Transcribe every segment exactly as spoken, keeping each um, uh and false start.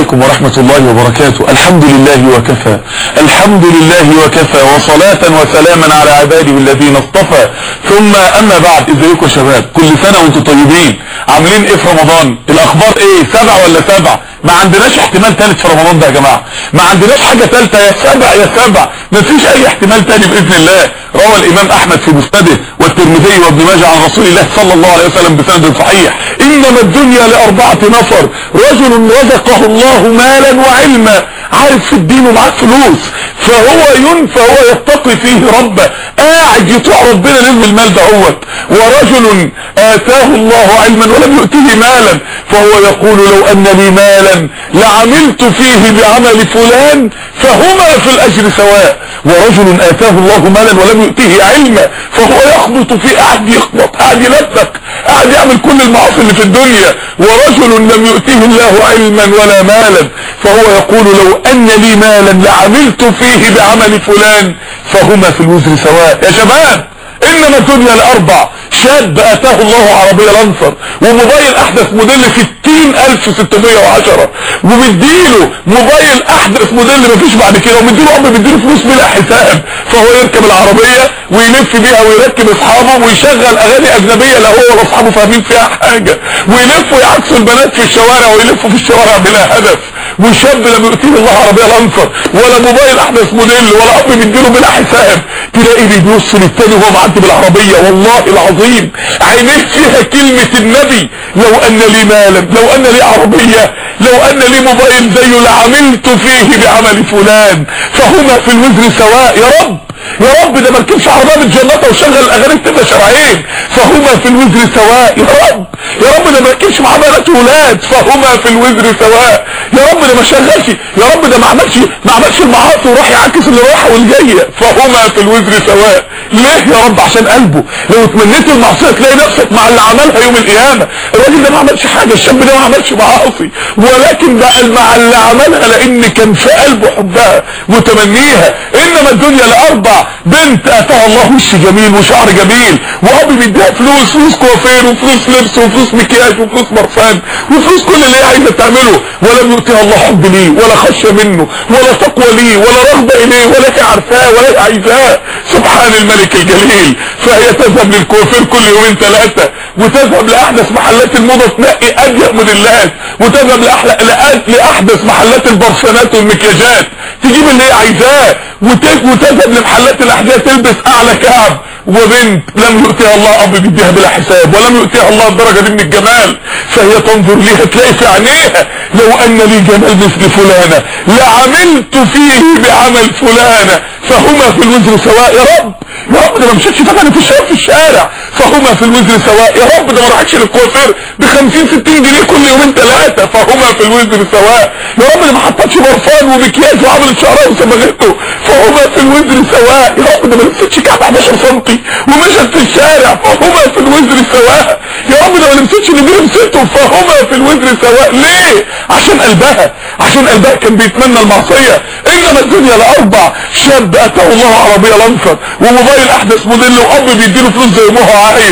عليكم ورحمة الله وبركاته. الحمد لله وكفى، الحمد لله وكفى، وصلاة وسلاما على عباده الذين اصطفى، ثم اما بعد. ازيكم يا شباب؟ كل سنة وانتم طيبين. عاملين ايه في رمضان؟ الاخبار ايه؟ سبع ولا سبع؟ ما عندناش احتمال ثالث في رمضان ده يا جماعة، ما عندناش حاجة ثالثة، يا سبع يا سبع، ما فيش اي احتمال ثاني باذن الله. روى الامام احمد في مسنده والترمذي وابن ماجه عن رسول الله صلى الله عليه وسلم بسند صحيح: انما الدنيا لاربعة نفر: رجل رزقه الله مالا وعلما، عارف في الدين ومعاه فلوس، فهو ينفى وهو يتقي فيه ربه، قاعد يطيع ربنا لازم المال دهوت. ورجل اتاه الله علما ولم يؤته مالا، فهو يقول: لو ان لي مالا لعملت فيه بعمل فلان فهما في الاجر سواء. ورجل اتاه الله مالا ولم يؤته علما، فهو يخبط فيه، قاعد يخبط، قاعد يلبك، قاعد يعمل كل المعاصي اللي في الدنيا. ورجل لم يؤته الله علما ولا مالا، فهو يقول: لو ان لي مالا لعملت فيه بعمل فلان فهما في الوزر سواء. يا شباب، انما الدنيا لاربع: شاب اتاه الله عربية لانسر وموبايل احدث موديل ستين الف وستمية وعشرة، ومديله موبايل احدث موديل مفيش بعد كده، ومديله اب بيديله فلوس بلا حساب، فهو يركب العربية ويلف بيها ويركب اصحابه ويشغل اغاني اجنبية لا هو ولا اصحابه فاهمين فيها حاجة، ويلفوا يعكسوا البنات في الشوارع ويلفوا في الشوارع بلا هدف. وشاب لم يؤتيه الله عربية لانسر ولا موبايل احدث موديل ولا اب بيديله بلا حساب، تلاقي بيبص للتاني وهو معدي بالعربية، والله العظيم عينيه فيها كلمة النبي: لو ان لي مالا، لو ان لي عربية، لو ان لي موبايل زيه لعملت فيه بعمل فلان فهما في الوزر سواء. يا رب يا رب، ده مركبش عربية متجنطة وشغل الاغاني بتبقى شرعين فهما في الوزر سواء. يا رب يا رب، ده مركبش مع بنات ولاد فهما في الوزر سواء. يا رب، ده ما شغلش، يا رب ده ما عملش ما عملش المعاصي وراح يعكس اللي رايحه والجايه فهما في الوزر سواء. ليه يا رب؟ عشان قلبه. لو اتمنيت المعصيه تلاقي نفسك مع اللي عملها يوم القيامه. الراجل ده ما عملش حاجه، الشاب ده ما عملش معاصي، ولكن بقى مع اللي عملها لان كان في قلبه حبها وتمنيها. انما الدنيا لاربع: بنت اتاها الله وش جميل وشعر جميل، وابي بيديها فلوس، فلوس كوافير وفلوس لبس وفلوس مكياج وفلوس برفان وفلوس كل اللي هي عايزه تعمله، ولم يؤتها الله حب ليه ولا خشيه منه ولا تقوى ليه ولا رغبه اليه ولا هي عارفاه ولا هي عايزاه. سبحان الملك الجليل. فهي تذهب للكوافير كل يومين ثلاثه، وتذهب لاحدث محلات الموضه تنقي اضيق موديلات، وتذهب لاحدث محلات البرفانات والمكياجات تجيب اللي هي عايزاه، وتذهب لمحلات الاحذيه تلبس اعلى كعب. وبنت لم يؤتيها الله اب بيديها بلا حساب ولم يؤتيها الله الدرجه دي من الجمال، فهي تنظر ليها تلاقي في عينيها: لو ان لي جمال مثل فلانه لعملت فيه بعمل فلانه فهما في الوزر سواء. يا رب يا رب، ده ما مشيتش فجأة في الشارع في الشارع فهما في الوزر سواء. يا رب، ده ما راحتش للكوافير ب خمسين ستين جنيه كل يومين ثلاثه فهما في الوزر سواء. يا رب، ده ما حطتش برفان ومكياج وعملت شعرها وصبغته فهما في الوزر سواء. يا رب، ده ما لبستش كعب احداشر سنتي ومشت في الشارع فهما في الوزر سواء. يا رب، ده ما لبستش اللي لبسته فهما في الوزر سواء. ليه؟ عشان قلبها، عشان قلبها كان بيتمنى المعصيه. انما الدنيا لاربع: شاب اتاه الله عربيه لانسر وموبايل احدث موديل واب بيديله فلوس زي ما هو عايز،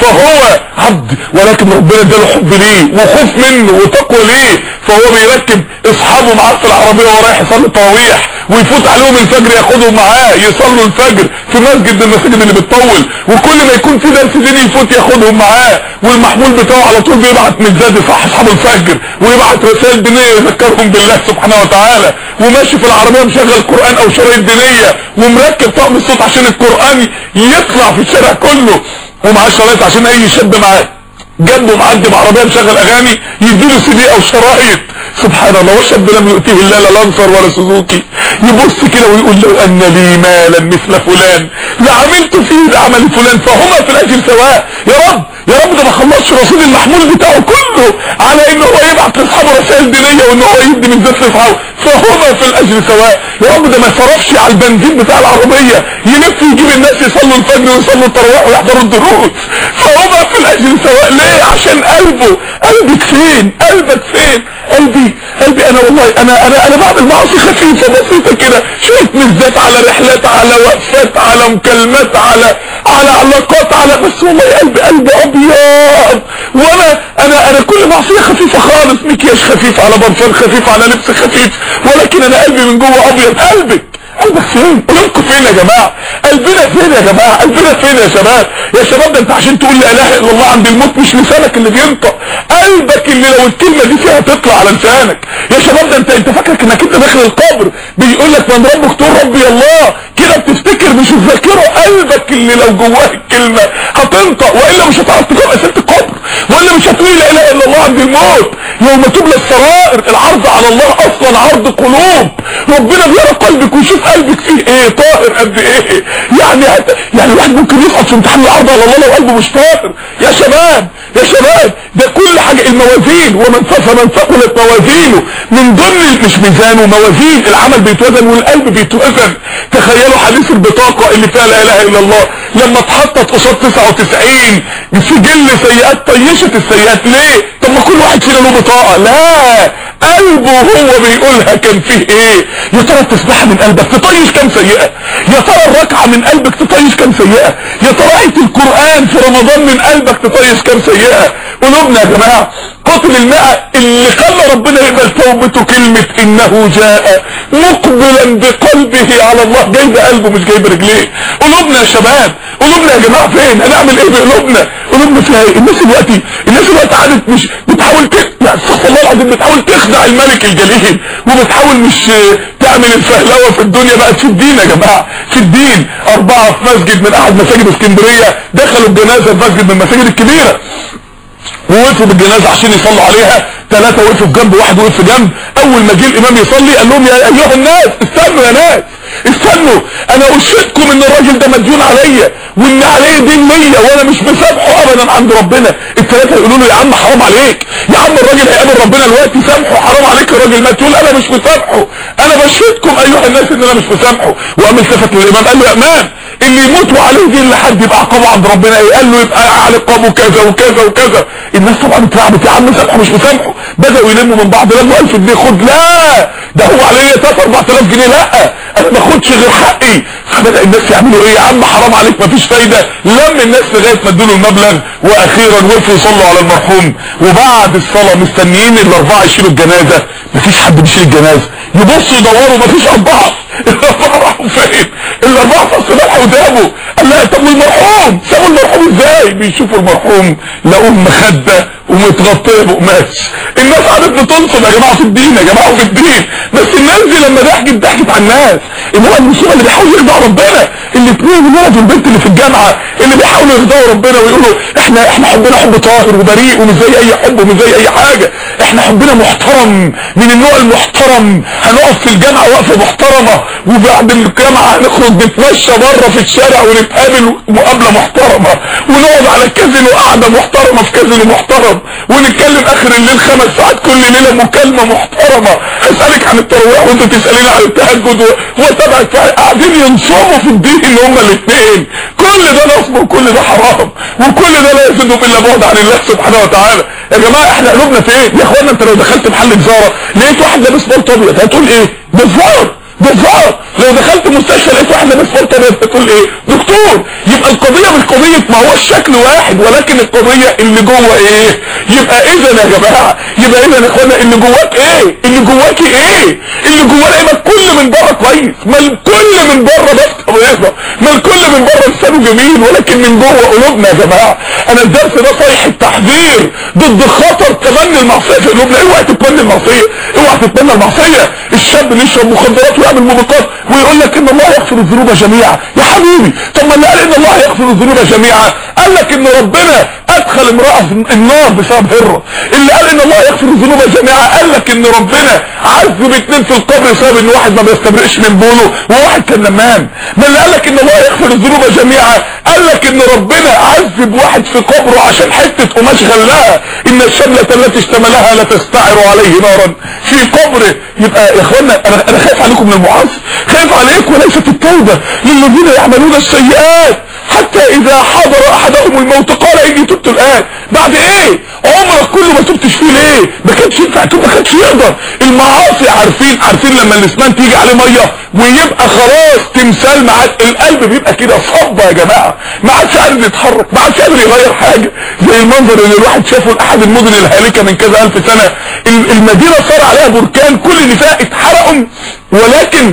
فهو عبد ولكن ربنا اداله حب ليه وخوف منه وتقوى ليه، فهو بيركب اصحابه معاه في العربيه وهو رايح يصلي التراويح، ويفوت عليهم الفجر ياخدهم معاه يصلوا الفجر في مسجد من المساجد اللي بتطول، وكل ما يكون في درس ديني يفوت ياخدهم معاه، والمحمول بتاعه على طول بيبعت مزاد يصح اصحاب الفجر ويبعت رسائل دينيه يذكرهم بالله سبحانه وتعالى، وماشي في العربيه مشغل قران او شرايط دينيه ومركب طقم الصوت عشان القران يطلع في الشارع كله، ومعاه شرايط عشان اي شاب معاه جنبه معدي بعربيه مشغل اغاني يديله سي دي او شرايط. سبحان الله. وشاب لم يؤتيه الله لا لانسر ولا سوزوكي، يبص كده ويقول: لو ان لي مالا مثل فلان لعملت فيه بعمل فلان فهما في الاجر سواء. يا رب يا رب، ده ما خلصش رصيد المحمول بتاعه كله على ان هو يبعت لاصحابه رسائل دينيه وان هو يدي من ذات لاصحابه فهما في الاجر سواء. يا رب، ده ما صرفش على البنزين بتاع العربيه يلف يجيب الناس يصلوا الفجر ويصلوا التراويح ويحضروا الدروس فهما في الاجر سواء. ليه؟ عشان قلبه. قلبك فين؟ قلبك فين؟ قلبي قلبي انا والله انا انا انا بعمل معاصي خفيفه بسيطه كده، شويه مزات على رحلات على وقفات على مكالمات على على علاقات على، بس والله قلبي قلبي ابيض. وانا انا انا كل معصيه خفيفه خالص، مكياج خفيف على برفان خفيف على لبس خفيف، ولكن انا قلبي من جوه ابيض. قلبك قلبك فين؟ قلوبكم فين يا جماعه؟ قلبنا فين يا جماعه؟ قلبنا فين يا شباب؟ يا شباب ده انت عشان تقول لا اله الا الله عند الموت مش لسانك اللي بينطق، قلبك اللي لو الكلمه دي فيها تطلع على لسانك. يا شباب ده انت انت فاكرك انك انت داخل القبر بيقول لك من ربك تقول ربي الله كده بتفتكر مش الذاكره، قلبك اللي لو جواه الكلمه هتنطق، والا مش هتعرف تقرا اسئله القبر، والا مش هتقول لا اله الا الله عند الموت. يوم تبلى السرائر، العرض على الله اصلا عرض قلوب، ربنا بيرى قلبك ويشوف قلبك فيه ايه، طاهر قد ايه. يعني هت... يعني الواحد ممكن يسقط في امتحان العرض على الله لو قلبه مش طاهر. يا شباب يا شباب ده كل حاجه الموازين، ومن فمن ثقلت موازينه، من ضمن مش ميزان وموازين، العمل بيتوزن والقلب بيتوزن. تخيلوا حديث البطاقه اللي فيها لا اله الا الله لما اتحطت قصاد تسعة وتسعين سجل سيئات طيشت السيئات. ليه؟ طب ما كل واحد فينا له بطاقه. لا، قلبه هو بيقولها كان فيه ايه. يا ترى التسبيحه من قلبك تطيش كام سيئه؟ يا ترى الركعه من قلبك تطيش كام سيئه؟ يا ترى آية القرآن في رمضان من قلبك تطيش كام سيئه؟ قلوبنا يا جماعه قاتل المئة اللي خلى ربنا يقبل توبته كلمه انه جاء مقبلا بقلبه على الله، جايب قلبه مش جايب رجليه. قلوبنا يا شباب، قلوبنا يا جماعه فين؟ هنعمل ايه بقلوبنا؟ قلوبنا فيها ايه؟ الناس دلوقتي الناس دلوقتي قعدت مش بتحاول ت... يعني استغفر الله العظيم بتحاول تخدع الملك الجليل، وبتحاول مش تعمل الفهلوه في الدنيا بقى في الدين يا جماعه، في الدين. اربعه في مسجد من احد مساجد اسكندريه دخلوا الجنازه في مسجد من المساجد الكبيره ووقفوا بالجنازه عشان يصلوا عليها، ثلاثه وقفوا في جنب واحد وقف في جنب. اول ما جه الامام يصلي قال لهم يا ايها الناس استنوا يا ناس استنوا، انا اشهدكم ان الراجل ده مديون عليا وان عليه دين ليا وانا مش مسامحه ابدا عند ربنا. الثلاثه يقولوا له يا عم حرام عليك، يا عم الراجل هيقابل ربنا دلوقتي، سامحه حرام عليك الراجل مات. يقول انا مش مسامحه، انا بشهدكم ايها الناس ان انا مش مسامحه. وقام التفت للامام قال له يا امام اللي يموت وعليه دين لحد يبقى عقابه عند ربنا ايه؟ قال له يبقى على عقابه كذا وكذا وكذا. الناس طبعا اترعبت، يا عم سامحه مش مسامحه. بداوا يلموا من بعض، لموا ألف جنيه، خد. لا ده هو عليه ثلاثة أربعة آلاف جنيه، لا انا ما باخدش غير حقي. فبدا الناس يعملوا ايه؟ يا عم حرام عليك مفيش فايده. لم الناس لغايه ما ادوا له المبلغ، واخيرا وقفوا يصلوا على المرحوم. وبعد الصلاه مستنيين الاربعه يشيلوا الجنازه، مفيش حد بيشيل الجنازه. يبصوا يدوروا مفيش اربعه، الاربعه راحوا فين؟ الاربعه في اصل ملح ودابوا. قال لا طب والمرحوم؟ سابوا المرحوم ازاي؟ بيشوفوا المرحوم لقوه مخده ومتغطيه بقماش. الناس قعدت بتنصب يا جماعه في الدين، يا جماعه في الدين. بس الناس دي لما ضحكت ضحكت على الناس. انما المصيبه اللي بيحاولوا يخدعوا ربنا، الاثنين الولد والبنت اللي في الجامعه اللي بيحاولوا يخدعوا ربنا ويقولوا احنا احنا حبنا حب طاهر وبريء ومش زي اي حب ومش زي اي حاجه، احنا حبنا محترم من النوع المحترم، هنقف في الجامعه وقفه محترمه، وبعد الجامعه هنخرج نتمشى بره في الشارع ونتقابل مقابله محترمه، ونقعد على الكازينو قعده محترمه في كازينو محترم، ونتكلم اخر الليل خمس ساعات كل ليله مكالمه محترمه، هسالك عن التراويح وانت تساليني عن التهجد وتبعك. قاعدين ينصبوا في الدين ان هما الاثنين. كل ده نصب وكل ده حرام، وكل ده لا يزيد الا بعد عن الله سبحانه وتعالى. يا جماعه احنا قلوبنا فين؟ يا اخوانا انت لو دخلت محل جزاره لقيت واحد لابس بلطو ابيض هتقول ايه؟ جزار جزار. لو دخلت مستشفى لقيت واحد لابس بلطو ابيض هتقول ايه؟ دكتور. يبقى القضيه مش قضيه ما هو الشكل واحد، ولكن القضيه اللي جوه ايه. يبقى اذا يا جماعه يبقى اذا يا اخوانا اللي جواك ايه؟ اللي جواكي ايه؟ اللي جوانا ايه؟ ما الكل من بره كويس، ما الكل من بره بس بيضه، ما الكل من بره لسانه جميل، ولكن من جوه قلوبنا يا جماعه. انا الدرس ده صيحه التحذير ضد خطر تمني المعصيه في قلوبنا. اوعى تتمنى المعصيه، اوعى تتمنى المعصيه. الشاب اللي يشرب مخدرات ويعمل موبقات ويقول لك ان الله يغفر الذنوب جميعا. يا حبيبي طب ما اللي قال ان الله يغفر الذنوب جميعا قال لك ان ربنا ادخل امراه النار بسبب هره. اللي قال ان الله يغفر الذنوب جميعا قال لك ان ربنا عذب اتنين في القبر بسبب ان واحد ما بيستبرئش من بوله وواحد كان نمام. ما اللي قال لك ان الله يغفر الذنوب جميعا قال لك ان ربنا عذب واحد في قبره عشان حته قماش غلاها، ان الشمله التي اشتملها لا تستعر عليه نارا في قبره. يبقى يا اخوانا انا انا خايف عليكم من المعاصي، خايف عليكم وليست التوبه للذين يعملون السيئات حتى اذا حضر احدهم الموت قال اني تبت الان. بعد ايه؟ عمرك كله ما تبتش فيه ليه؟ ما كانش ينفع تبقى، ما كانش يقدر. المعاصي عارفين عارفين لما الاسنان تيجي عليه ميه ويبقى خلاص تمثال معاه، القلب بيبقى كده صبه يا جماعه، ما عادش قادر يتحرك، ما عادش قادر يغير حاجه. زي المنظر اللي الواحد شافه لاحد المدن الهالكه من كذا الف سنه، المدينه صار عليها بركان كل اللي فيها اتحرقوا، ولكن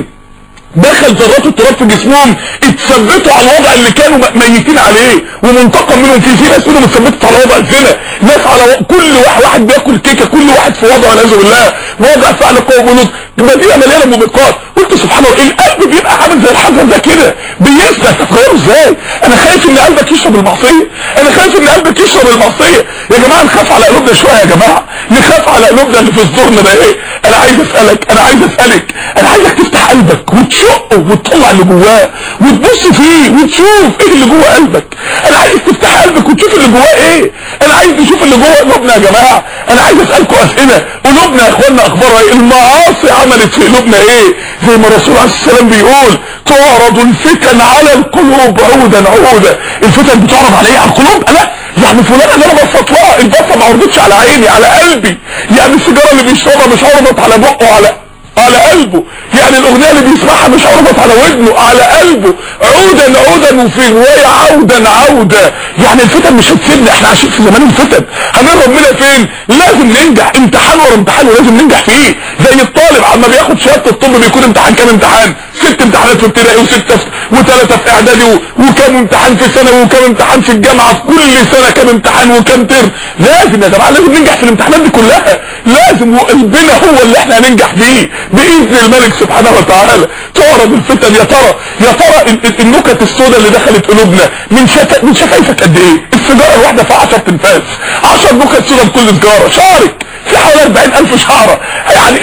دخل ذرات التراب في جسمهم اتثبتوا على الوضع اللي كانوا ميتين عليه ومنتقم منهم فيه. في ناس منهم اتثبتت على وضع الزنا، ناس على و... كل واحد واحد بياكل كيكه، كل واحد في وضع والعياذ بالله، وضع فعل قوم لوط، مدينه مليانه موبقات. قلت سبحان الله، القلب بيبقى عامل زي الحجر ده كده بيسبح، تتغيره ازاي؟ انا خايف ان قلبك يشرب المعصيه، انا خايف ان قلبك يشرب المعصيه. يا جماعه نخاف على قلوبنا شويه يا جماعه، نخاف على قلوبنا اللي في صدورنا ده ايه. انا عايز اسالك انا عايز اسالك انا عايزك تفتح قلبك وتشقه وتطلع اللي جواه وتبص فيه وتشوف ايه اللي جوه قلبك. انا عايز تفتح قلبك وتشوف اللي جواه ايه. انا عايز نشوف اللي جوه قلوبنا يا جماعه. انا عايز اسالكم اسئله، قلوبنا يا اخوانا اخبارها ايه؟ المعاصي عملت في قلوبنا ايه؟ زي ما الرسول عليه السلام بيقول تعرض الفتن على القلوب عودا عودا. الفتن بتعرض على ايه؟ على القلوب. لا يعني فلان اللي انا بصت لها البصه ما عرضتش على عيني، على قلبي. يعني السيجاره اللي بيشربها مش عرضت على بقه، على على قلبه. يعني الاغنيه اللي بيسمعها مش عرضت على ودنه، على قلبه. عودا عودا، وفي روايه عودا عودا. يعني الفتن مش هتسيبنا، احنا عايشين في زمان الفتن، هنهرب منها فين؟ لازم ننجح، امتحان ورا امتحان ولازم ننجح فيه. زي الطالب عما بياخد شهاده الطب بيكون امتحان كام امتحان؟ ست امتحانات في ابتدائي وسته وثلاثه في اعدادي وكام امتحان في ثانوي وكام امتحان في الجامعه، في كل سنه كام امتحان وكام ترم. لازم يا جماعه لازم ننجح في الامتحانات دي كلها، لازم، وقلبنا هو اللي احنا هننجح فيه باذن الملك سبحانه وتعالى. تعرض الفتن. يا ترى يا ترى النكت السوداء اللي دخلت قلوبنا من شفا من شفايفك قد ايه؟ السيجاره الواحده فيها عشرة انفاس، عشر نكت سوداء بكل سيجاره. شعرك في حوالي أربعين ألف شعره، يعني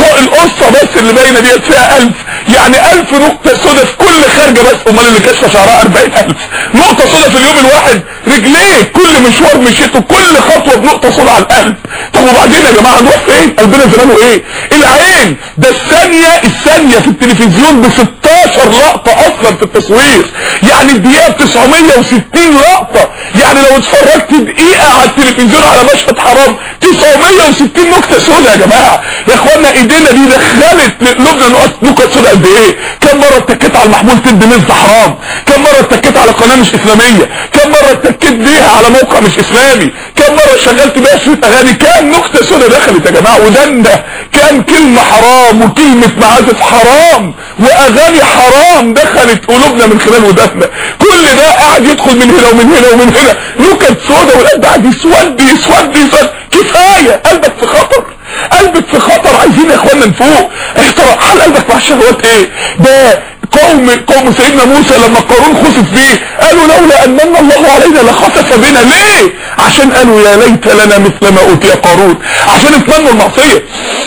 القصه بس اللي باينه ديت فيها ألف، يعني ألف نقطه سوداء في كل خارجه بس. امال اللي كاشفه شعرها أربعين ألف نقطه سوداء في اليوم الواحد. رجليه كل مشوار مشيته كل خطوه بنقطه سوداء على القلب. طب وبعدين يا جماعه نروح فين؟ قلبنا زمانه ايه؟ العين ده الثانيه الثانيه في التلفزيون ب ستاشر لقطه اصلا في التصوير، يعني الدقيقه ب تسعمية وستين لقطه. يعني لو اتفرجت دقيقه على التلفزيون على مشهد حرام تسعمية وستين نكته سوداء يا جماعه. يا اخوانا ايدينا دي دخلت لقلوبنا نكت سوداء قد ايه؟ كم مره اتكيت على المحمول تدي نزل حرام؟ كم مره اتكيت على قناه مش اسلاميه؟ كم مره اتكيت بيها على موقع مش اسلامي؟ كم مره شغلت بيها شريط اغاني؟ كام نكته سوداء دخلت يا جماعه؟ ودنا كام كلمه حرام وكلمه معازف حرام واغاني حرام دخلت قلوبنا من خلال ودنا. كل ده قاعد يدخل من هنا ومن هنا ومن هنا نكت سوداء، والقلب قاعد يسود يسود يسود. كفايه، قلبك في خطر، قلبك في خطر. عايزين يا اخوانا نفوق. احترق حال قلبك مع الشهوات ايه؟ ده قوم قوم سيدنا موسى لما قارون خسف فيه قالوا لولا ان من الله علينا لخسف بنا. ليه؟ عشان قالوا يا ليت لنا مثل ما اوتي قارون، عشان اتمنوا المعصيه،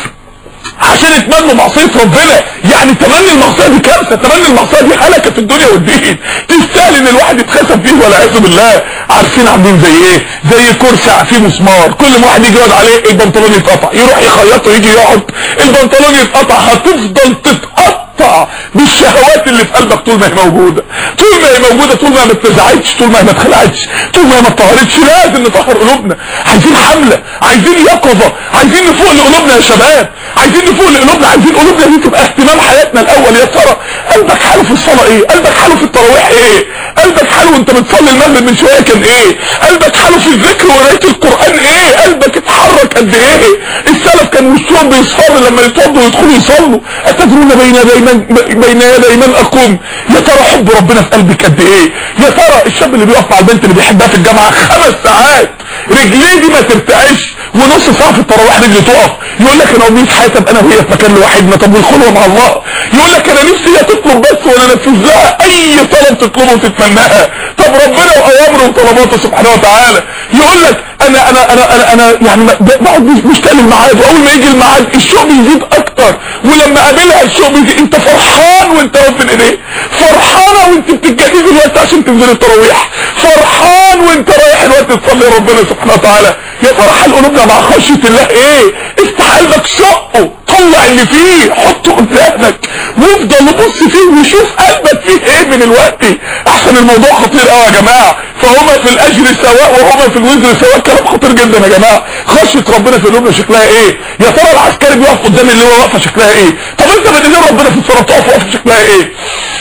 عشان اتمنوا معصيه ربنا. يعني تمني المعصيه دي كارثه، تمني المعصيه دي هلكه في الدنيا والدين، تستاهل ان الواحد يتخسف فيه والعياذ بالله. عارفين عاملين زي ايه؟ زي كرسي فيه مسمار، كل ما واحد يجي يقعد عليه البنطلون يتقطع، يروح يخيطه يجي يقعد البنطلون يتقطع. هتفضل تتقطع بالشهوات اللي في قلبك طول ما هي موجوده، طول ما هي موجوده، طول ما ما اتنزعتش، طول ما ما اتخلعتش، طول ما ما اتطهرتش. لازم نطهر قلوبنا. عايزين حمله، عايزين يقظه، عايزين نفوق لقلوبنا يا شباب، عايزين نفوق لقلوبنا، عايزين قلوبنا دي تبقى اهتمام حياتنا الاول. يا ترى قلبك حاله في الصلاه ايه؟ قلبك حاله في التراويح ايه؟ قلبك حاله وانت بتصلي المغرب من شويه كان ايه؟ قلبك حاله في الذكر وقرايه القران ايه؟ قلبك اتحرك قد ايه؟ السلف كان وشهم بيصفر لما يتوضوا ويدخلوا يصلوا. اتدرون بين يدي من بين يدي من اقوم؟ يا ترى حب ربنا في قلبك قد ايه؟ يا ترى الشاب اللي بيقف مع البنت اللي بيحبها في الجامعه خمس ساعات رجليه دي ما ترتعش ونص ساعه في التراويح رجلي تقف، يقول لك انا امنيت حياتي ابقى انا وهي في مكان لوحدنا. طب والخلوه مع الله؟ يقول لك انا نفسي هي تطلب بس وانا انفذ لها اي طلب تطلبه وتتمناها. طب ربنا واوامره وطلباته سبحانه وتعالى. يقول لك انا انا انا انا, أنا يعني بقعد مشتاق للميعاد، واول ما يجي الميعاد الشوق بيزيد اكتر، ولما قابلها الشوق بيزيد. انت فرحان وانت واقف بين ايديه، فرحانه وانت بتتجهزي الوقت عشان تنزل التراويح، فرحان وانت رايح الوقت تصلي ربنا سبحانه وتعالى. يا فرحان قلوبنا مع خشيه الله ايه؟ افتح قلبك شقه، طلع اللي فيه، حطه قدامك وافضل بص فيه وشوف قلبك فيه ايه من الوقت. احسن كان الموضوع خطير قوي يا جماعه. فهما في الاجر سواء وهما في الوزر سواء. كلام خطير جدا يا جماعه. خشيه ربنا في قلوبنا شكلها ايه؟ يا ترى العسكري بيقف قدام اللي هو واقفه شكلها ايه؟ طب انت بتدين ربنا في الصلاه تقف واقفه شكلها ايه؟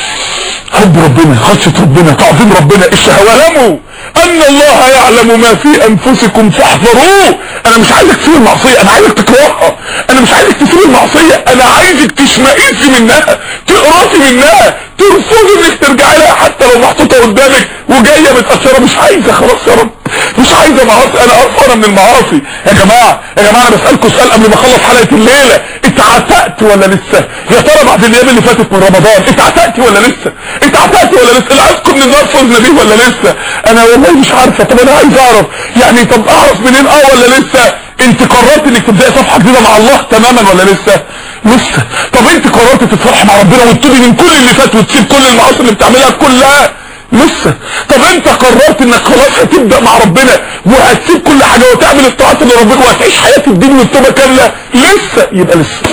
حب ربنا، خشيه ربنا، تعظيم ربنا، الشهوه. اعلموا ان الله يعلم ما في انفسكم فاحذروه. انا مش عايزك تسيب المعصيه، انا عايزك تكرهها. انا مش عايزك تسيب المعصيه، انا عايزك تشمئزي منها، تقرفي منها، ترفضي انك ترجعي لها حتى لو محطوطه قدامك وجايه متاثره. مش عايزه خلاص يا رب، مش عايزه معاصي، انا قرفانه من المعاصي. يا جماعه يا جماعه انا بسالكم سؤال قبل ما اخلص حلقه الليله، اتعتقت ولا لسه؟ يا ترى بعد الايام اللي فاتت من رمضان اتعتقت ولا لسه؟ اتعتقت ولا لسه؟ العزكم من النار فوزنا بيه ولا لسه؟ انا والله مش عارفه. طب انا عايز اعرف يعني، طب اعرف منين اه ولا لسه؟ انت قررت انك تبداي صفحه جديده مع الله تماما ولا لسه؟ لسه. طب انت قررت تتصالحي مع ربنا وتتوبي من كل اللي فات وتسيب كل المعاصي اللي بتعملها كلها؟ لسه. طب انت قررت انك خلاص هتبدا مع ربنا وهتسيب كل حاجه وتعمل الطاعات اللي ربنا وهتعيش حياه الدين والتوبه كامله؟ لسه. يبقى لسه،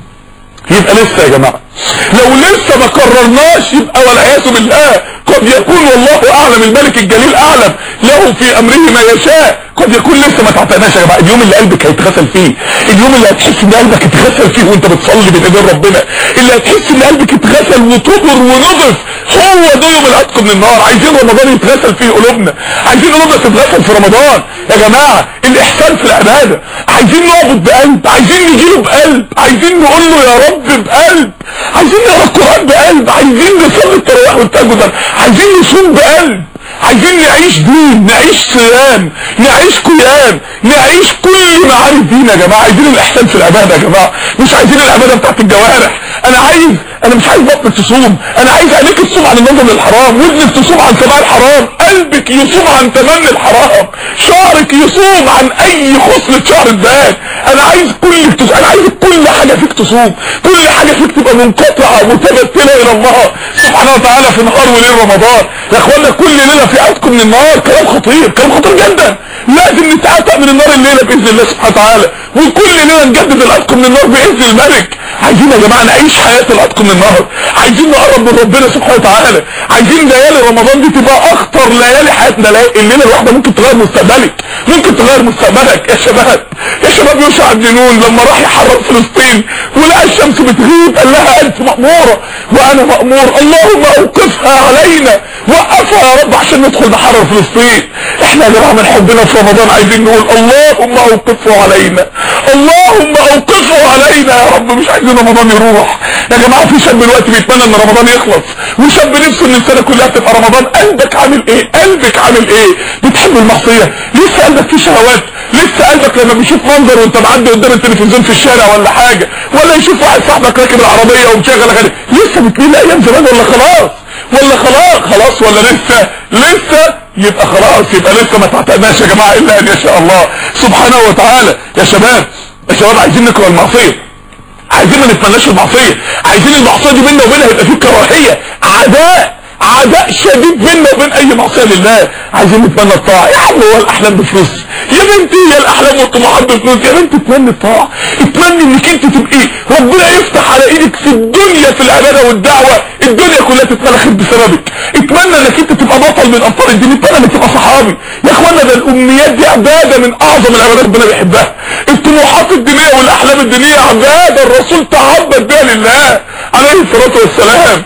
يبقى لسه يا جماعه. لو لسه ما قررناش يبقى والعياذ بالله قد يكون والله اعلم، الملك الجليل اعلم، له في امره ما يشاء. قد يكون لسه ما تعتقناش يا جماعه. اليوم اللي قلبك هيتغسل فيه، اليوم اللي هتحس ان قلبك اتغسل فيه وانت بتصلي بين ايدين ربنا، اللي هتحس ان قلبك اتغسل وطهر ونضف، هو ده يوم العتق من النار. عايزين رمضان يتغسل فيه قلوبنا، عايزين قلوبنا تتغسل في رمضان يا جماعه. الاحسان في العباده، عايزين نعبد بقلب، عايزين نجيله بقلب، عايزين نقول له يا رب بقلب، عايزين نقرا القران بقلب، عايزين نصلي التراويح والتهجد، عايزين نصوم بقلب، عايزين نعيش دين، نعيش صيام، نعيش قيام، نعيش كل معاني الدين يا جماعه. عايزين الاحسان في العباده يا جماعه، مش عايزين العباده بتاعت الجوارح. انا عايز انا مش عايز بطنك تصوم، انا عايز عينيك تصوم عن النظر للحرام، ودنك تصوم عن سماع الحرام، قلبك يصوم عن تمني الحرام، شعرك يصوم عن اي خصلة شعر اتبان. انا عايز كل تصوم، انا عايز كل حاجه فيك تصوم، كل حاجه فيك تبقى منقطعه متبتله الى الله سبحانه وتعالى في نهار وليل رمضان. يا اخوانا كل ليله في عتق من النار. كلام خطير، كلام خطير جدا. لازم نتعتق من النار الليله باذن الله سبحانه وتعالى، وكل ليله نجدد العتق من النار باذن الملك. عايزين يا جماعه نعيش حياه العتق من النار، عايزين نقرب من ربنا سبحانه وتعالى، عايزين ليالي رمضان دي تبقى اخطر ليالي حياتنا. الليله الواحده ممكن تغير مستقبلك، ممكن تغير مستقبلك يا شباب. يا شباب يوشع بن نون لما راح يحرر فلسطين ولقى الشمس بتغيب قال لها انت مأموره وانا مأمور، اللهم اوقفها علينا، وقفها يا رب عشان ندخل نحرر فلسطين. احنا يا جماعه من حبنا في رمضان عايزين نقول اللهم اوقفه علينا، اللهم اوقفه علينا يا رب. مش عايزين رمضان يروح يا جماعه. في شاب دلوقتي بيتمنى ان رمضان يخلص، وشاب نفسه ان السنه كلها تبقى رمضان. قلبك عامل ايه؟ قلبك عامل ايه؟ بتحب المعصيه؟ لسه قلبك فيه شهوات؟ لسه قلبك لما بيشوف منظر وانت معدي قدام التلفزيون في الشارع ولا حاجه، ولا يشوف واحد صاحبك راكب العربيه ومشغل اغاني، لسه بتميل ايام زمان ولا خلاص؟ ولا خلاص خلاص ولا لسه؟ لسه. يبقى خلاص، يبقى لسه ما تعتقناش يا جماعه الا ان يشاء الله سبحانه وتعالى. يا شباب يا شباب عايزين نكره المعصيه، عايزين ما نتمناش المعصيه، عايزين المعصيه دي بيننا وبينها يبقى في كراهيه، عداء عداء شديد بيننا وبين اي معصيه لله. عايزين نتمنى الطاعه. يا عم هو الاحلام بفلوس يا بنتي؟ هي الاحلام والطموحات بفلوس يا بنتي؟ اتمنى الطاعه، اتمنى انك انت تبقي ربنا يفتح على ايدك في الدنيا في العباده والدعوه، الدنيا كلها تتملخ بسببك. اتمنى انك انت تبقى بطل من ابطال الدين، اتمنى انك تبقى صحابي. يا اخوانا ده الامنيات دي عباده من اعظم العبادات ربنا بيحبها. الطموحات الدينيه والاحلام الدينيه عباده الرسول تعبد بها لله عليه الصلاه والسلام.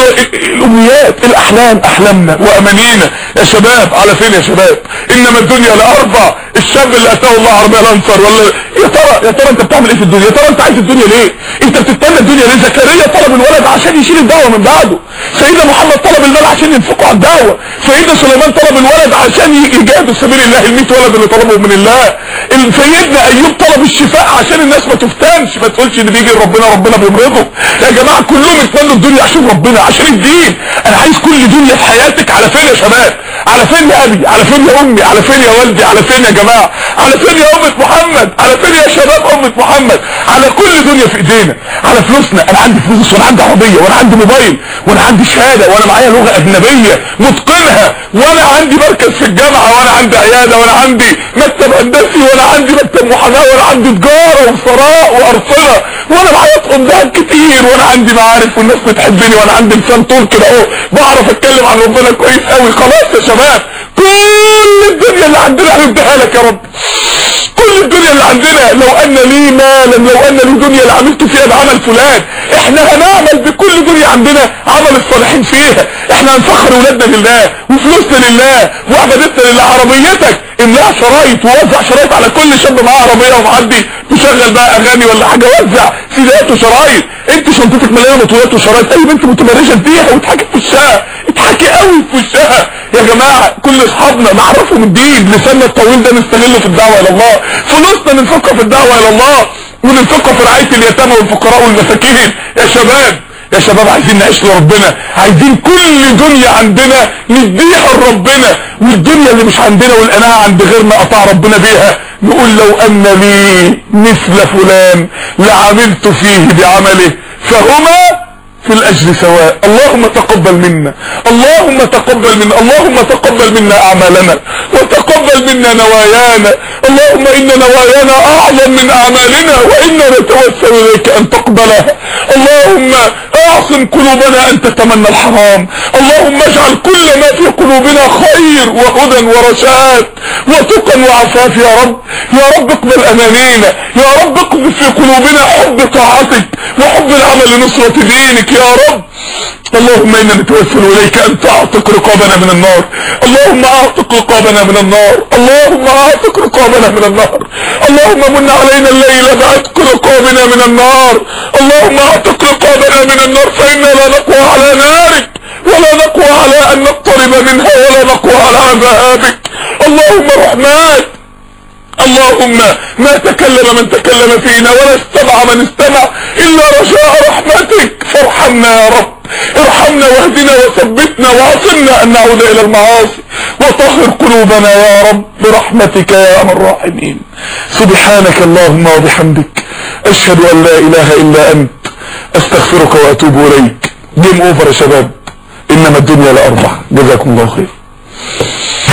الامنيات الاحلام احلامنا وامانينا يا شباب. على فين يا شباب؟ انما الدنيا لاربع. الشاب اللي اتاه الله عربيه لانصر ولا يا ترى يا ترى انت بتعمل ايه في الدنيا؟ يا ترى انت عايز الدنيا ليه؟ انت بتتمنى الدنيا ليه؟ زكريا طلب الولد عشان يشيل الدعوه من بعده، سيدنا محمد طلب المال عشان ينفقوا على الدعوه، سيدنا سليمان طلب الولد عشان يجاهد في سبيل الله، الميت ولد اللي طلبهم من الله، سيدنا ايوب طلب الشفاء عشان الناس ما تفتنش، ما تقولش ان بيجي ربنا ربنا بيمرضه. يا جماعه كلهم اتمنوا الدنيا عشان ربنا، عشان الدين. انا عايز كل دنيا في حياتك. على فين يا شباب؟ على فين يا ابي؟ على فين يا امي؟ على فين يا والدي؟ على فين يا جماعه؟ على فين يا امه محمد؟ على فين يا شباب امه محمد؟ على كل دنيا في ايدينا، على فلوسنا. انا عندي فلوس وانا عندي عربيه وانا عندي موبايل وانا عندي شهاده وانا معايا لغه اجنبيه متقنها وانا عندي مركز في الجامعة، وانا عندي عيادة، وانا عندي مكتب هندسي، وانا عندي مكتب محاماة، وانا عندي تجارة وثراء وارصدة، وانا معايا طقم ذهب كتير، وانا عندي معارف والناس بتحبني، وانا عندي لسان طول كده اهو بعرف اتكلم عن ربنا كويس قوي. خلاص يا شباب، كل الدنيا اللي عندنا هنديها لك يا رب، كل الدنيا اللي عندنا. لو ان لي مالا، لو ان لي دنيا لعملت فيها بعمل فلان. احنا هنعمل بكل دنيا عندنا عمل الصالحين فيها. احنا هنفخر ولادنا لله وفلوسنا لله وعبادتنا لله. عربيتك املاها شرايط ووزع شرايط على كل شاب معاه عربيه ومعدي، تشغل بقى اغاني ولا حاجه، وزع سيدات وشرايط. انت شنطتك مليانه بطولات وشرايط، اي بنت متبرجه اديها وتحكي في وشها، اضحكي قوي في وشها. يا جماعه كل اصحابنا نعرفهم الدين، لساننا الطويل ده نستغله في الدعوه الى الله، فلوسنا ننفقها في الدعوه الى الله، وننفقها في رعايه اليتامى والفقراء والمساكين. يا شباب يا شباب عايزين نعيش لربنا، عايزين كل دنيا عندنا نديها لربنا، والدنيا اللي مش عندنا والقناعه عند غيرنا قطع ربنا بيها. نقول لو ان لي مثل فلان لعملت فيه بعمله فهما في الاجر سواء. اللهم تقبل منا، اللهم تقبل منا، اللهم تقبل منا اعمالنا وتقبل منا نوايانا. اللهم ان نوايانا اعظم من اعمالنا، وانا نتوسل اليك ان تقبلها. اللهم اعصم قلوبنا ان تتمنى الحرام. اللهم اجعل كل ما في قلوبنا خير وهدى ورشاد وتقى وعفاف يا رب. يا رب اقبل امانينا، يا رب اقذف في قلوبنا حب طاعتك وحب العمل لنصرة دينك يا رب. اللهم انا نتوسل اليك ان تعتق رقابنا من النار. اللهم اعتق رقابنا من النار، اللهم اعتق رقابنا من النار. اللهم من علينا الليل بعتق رقابنا من النار. اللهم اعتق رقابنا من النار، فإنا لا نقوى على نارك ولا نقوى على ان نقترب منها ولا نقوى على عذابك. اللهم رحمات، اللهم ما تكلم من تكلم فينا ولا استمع من استمع الا رجاء رحمتك، فارحمنا يا رب، ارحمنا واهدنا وثبتنا وعصمنا ان نعود الى المعاصي، وطهر قلوبنا يا رب برحمتك يا ارحم الراحمين. سبحانك اللهم وبحمدك، اشهد ان لا اله الا انت، استغفرك واتوب اليك. جيم اوفر يا شباب، انما الدنيا لاربع. جزاكم الله خير.